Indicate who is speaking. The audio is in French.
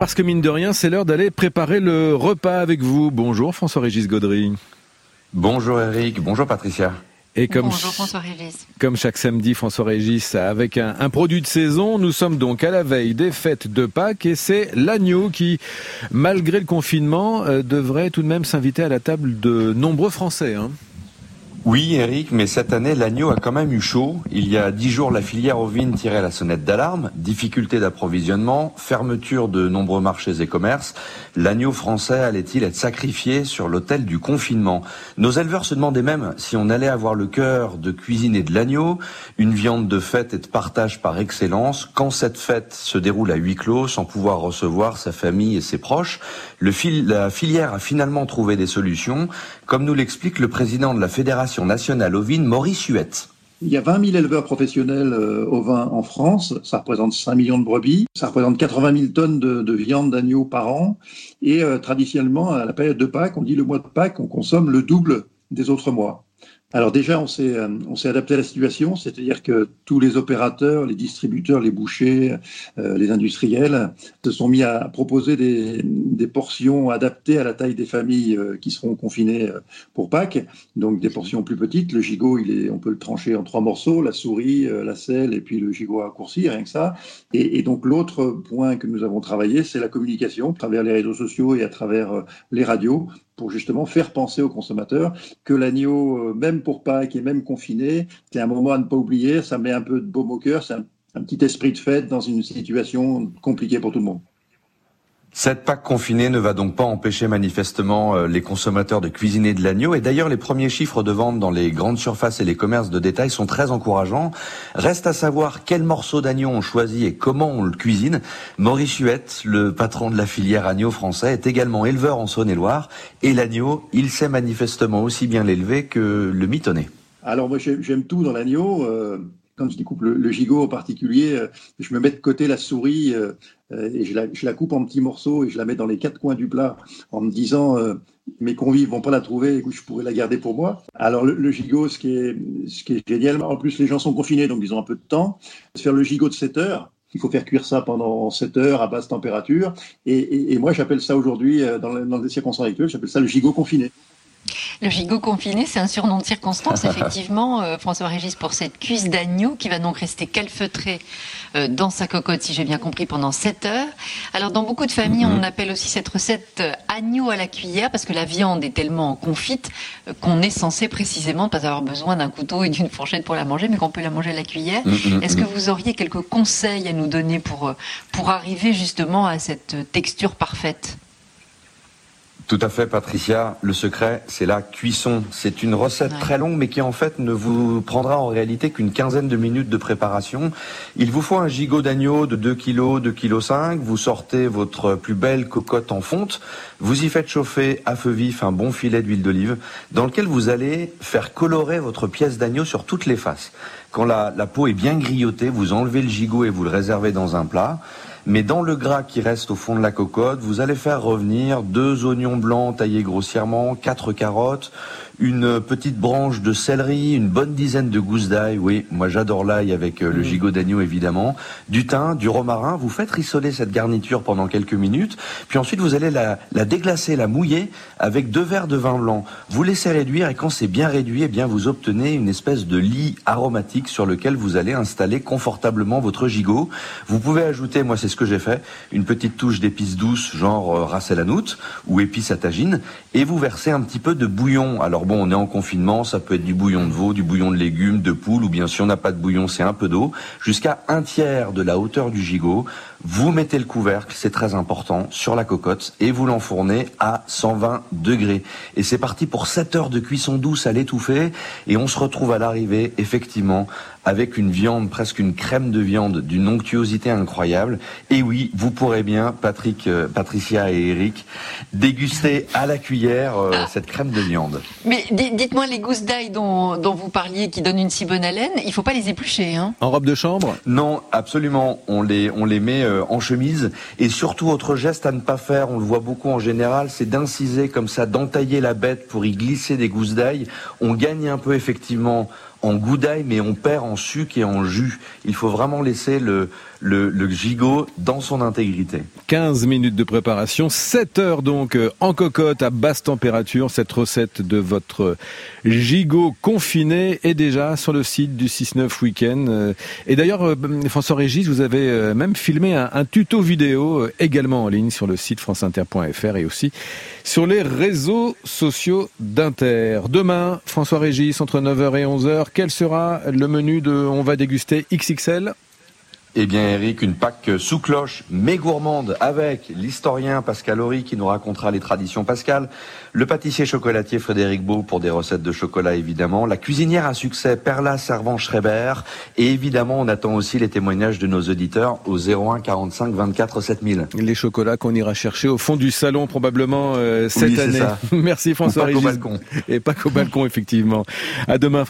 Speaker 1: Parce que mine de rien, c'est l'heure d'aller préparer le repas avec vous. Bonjour François-Régis Gaudry.
Speaker 2: Bonjour Eric, bonjour Patricia.
Speaker 1: Et
Speaker 3: Bonjour François-Régis.
Speaker 1: Comme chaque samedi, François-Régis, avec un produit de saison, nous sommes donc à la veille des fêtes de Pâques et c'est l'agneau qui, malgré le confinement, devrait tout de même s'inviter à la table de nombreux Français.
Speaker 2: Oui Eric, mais cette année l'agneau a quand même eu chaud. Il y a 10 jours, la filière ovine tirait la sonnette d'alarme, difficulté d'approvisionnement, fermeture de nombreux marchés et commerces. L'agneau français allait-il être sacrifié sur l'autel du confinement? Nos éleveurs se demandaient même si on allait avoir le cœur de cuisiner de l'agneau, une viande de fête et de partage par excellence, quand cette fête se déroule à huis clos sans pouvoir recevoir sa famille et ses proches. La filière a finalement trouvé des solutions, comme nous l'explique le président de la Fédération nationale ovine, Maurice Huette.
Speaker 4: Il y a 20 000 éleveurs professionnels ovins en France, ça représente 5 millions de brebis, ça représente 80 000 tonnes de viande d'agneau par an, et traditionnellement, à la période de Pâques, on dit le mois de Pâques, on consomme le double des autres mois. Alors déjà, on s'est adapté à la situation, c'est-à-dire que tous les opérateurs, les distributeurs, les bouchers, les industriels se sont mis à proposer des portions adaptées à la taille des familles qui seront confinées pour Pâques, donc des portions plus petites. Le gigot, on peut le trancher en 3 morceaux, la souris, la selle et puis le gigot à raccourci, rien que ça. Et donc l'autre point que nous avons travaillé, c'est la communication à travers les réseaux sociaux et à travers les radios, pour justement faire penser aux consommateurs que l'agneau, même pour Pâques et même confiné, c'est un moment à ne pas oublier, ça met un peu de baume au cœur, c'est un petit esprit de fête dans une situation compliquée pour tout le monde.
Speaker 2: Cette Pâques confinée ne va donc pas empêcher manifestement les consommateurs de cuisiner de l'agneau. Et d'ailleurs, les premiers chiffres de vente dans les grandes surfaces et les commerces de détail sont très encourageants. Reste à savoir quel morceau d'agneau on choisit et comment on le cuisine. Maurice Huette, le patron de la filière agneau français, est également éleveur en Saône-et-Loire. Et l'agneau, il sait manifestement aussi bien l'élever que le mitonner.
Speaker 4: Alors moi, j'aime tout dans l'agneau. Quand je découpe le gigot en particulier, je me mets de côté la souris et je la coupe en petits morceaux et je la mets dans les 4 coins du plat en me disant mes convives vont pas la trouver et que je pourrais la garder pour moi. Alors le gigot, ce qui est génial, en plus les gens sont confinés donc ils ont un peu de temps, c'est faire le gigot de 7 heures. Il faut faire cuire ça pendant 7 heures à basse température et moi j'appelle ça aujourd'hui dans les circonstances actuelles, j'appelle ça le gigot confiné.
Speaker 3: Le gigot confiné, c'est un surnom de circonstance, effectivement, François-Régis, pour cette cuisse d'agneau qui va donc rester calfeutrée dans sa cocotte, si j'ai bien compris, pendant 7 heures. Alors, dans beaucoup de familles, on appelle aussi cette recette agneau à la cuillère, parce que la viande est tellement confite qu'on est censé précisément ne pas avoir besoin d'un couteau et d'une fourchette pour la manger, mais qu'on peut la manger à la cuillère. Est-ce que vous auriez quelques conseils à nous donner pour arriver justement à cette texture parfaite ?
Speaker 2: Tout à fait, Patricia. Le secret, c'est la cuisson. C'est une recette très longue, mais qui en fait ne vous prendra en réalité qu'une quinzaine de minutes de préparation. Il vous faut un gigot d'agneau de 2 kg, 2,5 kg. Vous sortez votre plus belle cocotte en fonte. Vous y faites chauffer à feu vif un bon filet d'huile d'olive, dans lequel vous allez faire colorer votre pièce d'agneau sur toutes les faces. Quand la peau est bien grillotée, vous enlevez le gigot et vous le réservez dans un plat. Mais dans le gras qui reste au fond de la cocotte, vous allez faire revenir 2 oignons blancs taillés grossièrement, 4 carottes, une petite branche de céleri, une bonne dizaine de gousses d'ail. Oui, moi j'adore l'ail avec le gigot d'agneau évidemment. Du thym, du romarin. Vous faites rissoler cette garniture pendant quelques minutes. Puis ensuite vous allez la déglacer, la mouiller avec 2 verres de vin blanc. Vous laissez réduire et quand c'est bien réduit, eh bien vous obtenez une espèce de lit aromatique sur lequel vous allez installer confortablement votre gigot. Vous pouvez ajouter, moi c'est ce que j'ai fait, une petite touche d'épices douces genre ras el hanout ou épices à tagine et vous versez un petit peu de bouillon. Alors bon, on est en confinement, ça peut être du bouillon de veau, du bouillon de légumes, de poule, ou bien si on n'a pas de bouillon, c'est un peu d'eau, jusqu'à 1/3 de la hauteur du gigot. Vous mettez le couvercle, c'est très important, sur la cocotte et vous l'enfournez à 120 degrés. Et c'est parti pour 7 heures de cuisson douce à l'étouffer et on se retrouve à l'arrivée, effectivement, avec une viande, presque une crème de viande d'une onctuosité incroyable. Et oui, vous pourrez bien, Patricia et Eric, déguster à la cuillère cette crème de viande.
Speaker 3: Mais dites-moi, les gousses d'ail dont vous parliez, qui donnent une si bonne haleine, il ne faut pas les éplucher, hein ?
Speaker 1: En robe de chambre ?
Speaker 2: Non, absolument. On les met en chemise. Et surtout, autre geste à ne pas faire, on le voit beaucoup en général, c'est d'inciser comme ça, d'entailler la bête pour y glisser des gousses d'ail. On gagne un peu effectivement en goût d'ail, mais on perd en sucre et en jus. Il faut vraiment laisser le gigot dans son intégrité.
Speaker 1: 15 minutes de préparation, 7 heures donc en cocotte à basse température. Cette recette de votre gigot confiné est déjà sur le site du 6-9 Week-end. Et d'ailleurs, François-Régis, vous avez même filmé un tuto vidéo également en ligne sur le site franceinter.fr et aussi sur les réseaux sociaux d'Inter. Demain, François-Régis, entre 9h et 11h, quel sera le menu de On va déguster XXL ?
Speaker 2: Eh bien Eric, une Pâques sous cloche mais gourmande avec l'historien Pascal Horry qui nous racontera les traditions pascales, le pâtissier chocolatier Frédéric Beau pour des recettes de chocolat évidemment, la cuisinière à succès Perla Servan-Schreiber et évidemment on attend aussi les témoignages de nos auditeurs au 01 45 24 7000.
Speaker 1: Les chocolats qu'on ira chercher au fond du salon probablement cette année.
Speaker 2: Ça.
Speaker 1: Merci François-Régis.
Speaker 2: Pas qu'au balcon.
Speaker 1: Et pas qu'au balcon effectivement. À demain.